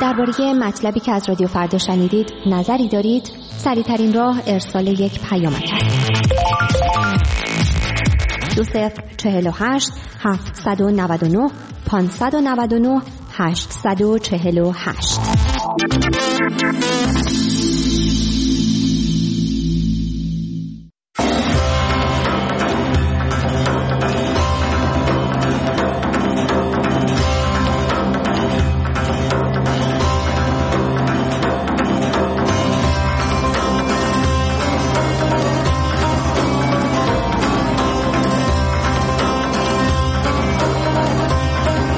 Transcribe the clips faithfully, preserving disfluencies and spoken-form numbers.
درباره مطلبی که از رادیو فردا شنیدید نظری دارید؟ سریع‌ترین راه ارسال یک پیامک است. دو صفر چهل و هشت هفتصد و نود و نه پانصد و نود و نه هشتصد و چهل و هشت.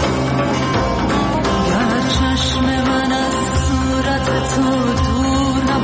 چشم من از صورت تو دور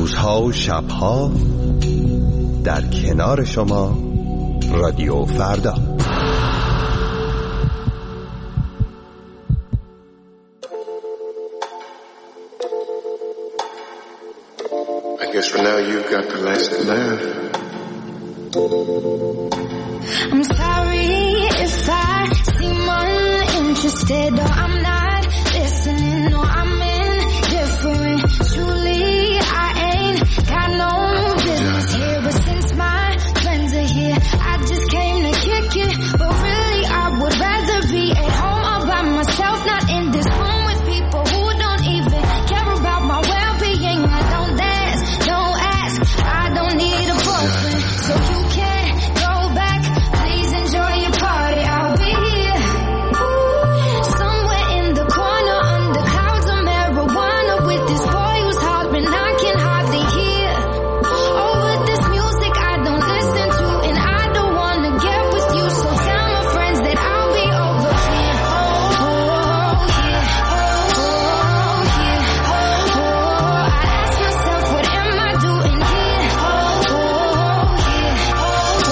روزها و شبها در کنار شما رادیو فردا. I guess for now you've got the last laugh. I'm sorry if I seem uninterested or I'm not listening or I'm indifferent. Truly, I ain't got no business here, but since my friends are here, I just came to kick it. But really, I would rather be at home all by myself, not in this room with people who don't even care about my well-being. I don't dance, don't ask, I don't need a boyfriend, so you can't go back. Please enjoy your party, I'll be here somewhere in the corner under clouds of marijuana with this boy who's hollering I can hardly hear. Over this music I don't listen to, and I don't wanna get with you, so tell my friends that I'll be over here. Oh, yeah, oh, yeah, oh, I ask myself, what am I doing here? Oh, yeah, oh,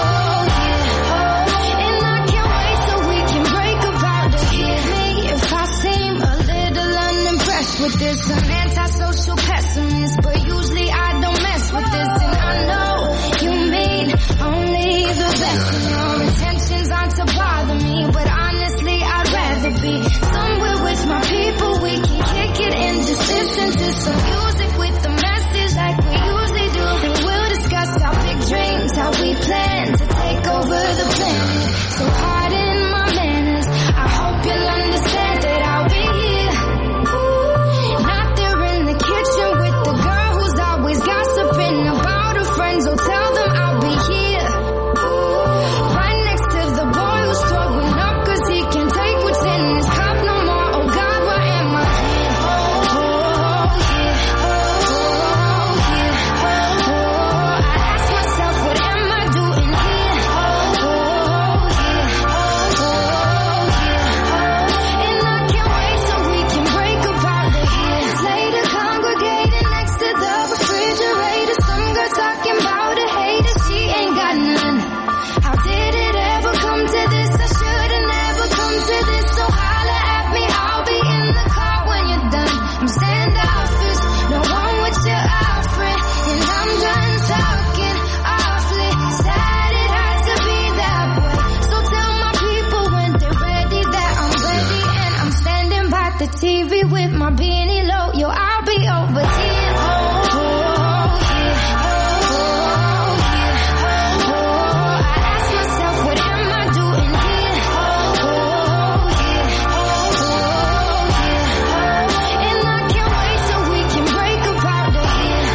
yeah, and I can't wait till we can break about it. Hear me if I seem a little unimpressed with this. I'm antisocial pessimist, but usually I don't mess with this. And I know you mean only the best, and your intentions aren't to bother me, but honestly I'd rather be somewhere with my people. We can kick it and just listen to some music with the message like we usually do, and we'll discuss our big dreams, how we plan to take over the planet. So pardon my manners, I hope you'll understand that I'll be here. Not there in the kitchen with the girl who's always gossiping about her friends. Oh, tell them I'll be here right next to the boy who's throwing up cause he can't take what's in his cup no more. Oh God, where am I here? Oh, yeah, oh, yeah, oh, I ask myself, what am I doing here? Oh, yeah, oh, yeah, and I can't wait till we can break apart the here. Later congregating next to the refrigerator, some girl talking about a hater, she ain't got none. How did it ever come to this? I should've never come to this, so holla at me, I'll be in the car when you're done. I'm standoffish, no one with your offering, and I'm done talking awfully sad it had to be that way. So tell my people when they're ready that I'm ready, and I'm standing by the T V with my beanie low. Yo, I'll be over here. Oh, yeah, oh, yeah, oh, I ask myself, what am I doing here? Oh, yeah, oh, yeah, and I can't wait till we can break apart the here.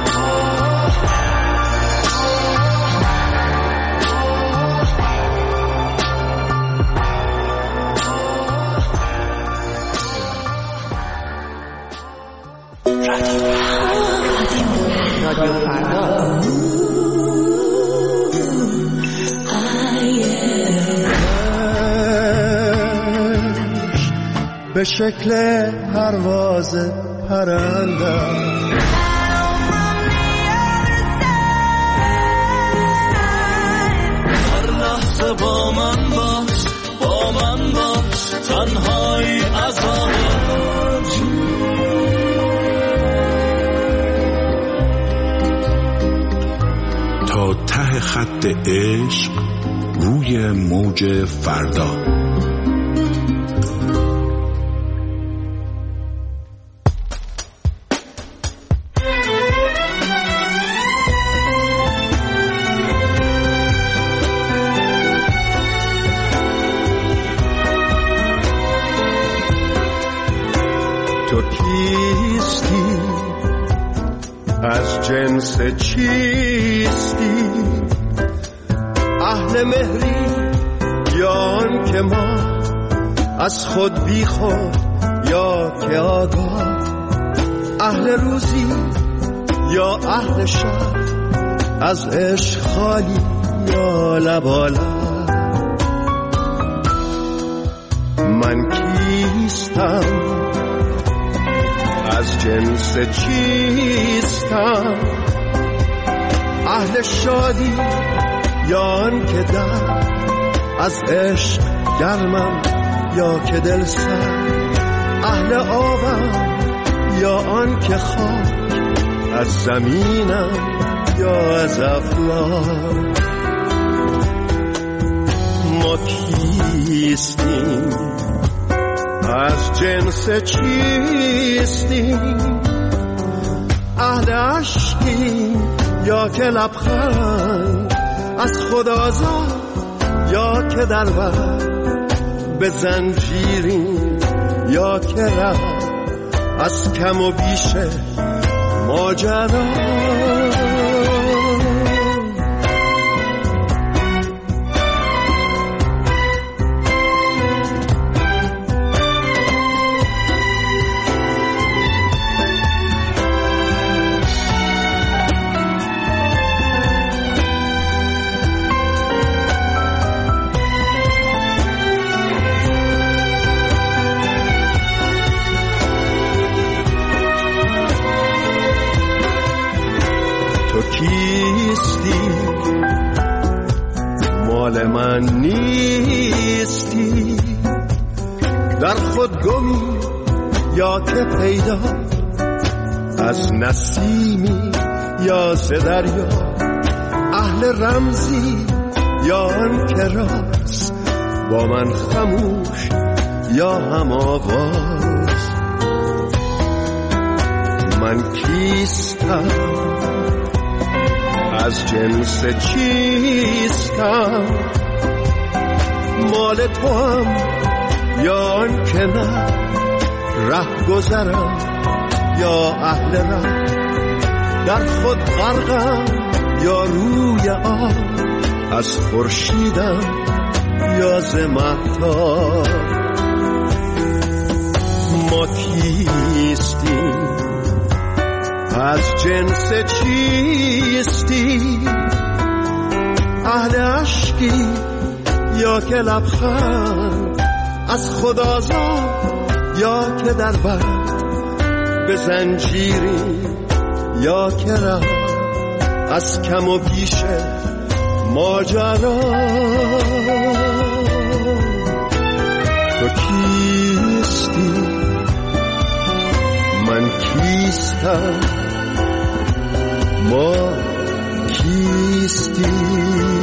رادیو فردا. به شکل پرواز پرنده هر لحظه با من باش، با من باش، تنهایی از تا ته خط عشق روی موج فردا. تو کیستی، از جنس چیستی، اهل مهری یا آن که ما از خود بی خود یا که آگاه، اهل روزی یا اهل شب، از عشق خالی یا لبالب. من کیستم، از جنس جنس چیستم، اهل شادی یا آن که در از عشق گرمم یا که دل سر، اهل آبم یا آن که خاک از زمینم یا از افلاک. ما کیستیم، از جنس چیستیم، اهل عشقیم یا که لبخند از خدازاد یا که در بر به زنجیریم یا که رفت از کم و بیش ماجرا. مال من نیستی، در خود گمی یا که پیدا، از نسیمی یا ز دریا، اهل رمزی یا آن که راست با من خموش یا هم آواز. من کیستم، از جنس چیستم، مال تو هم یا آن که نه، ره گذرم یا اهل ره، در خود غرقم یا روی آب، از خورشیدم یا ز مهتاب. ما کیستیم، از جنس چیستی، اهل عشقی یا که لبخند از خدازاد یا که در بر به زنجیری یا که ره از کم و بیش ماجرا. تو کیستی، من کیستم، ما کیستی.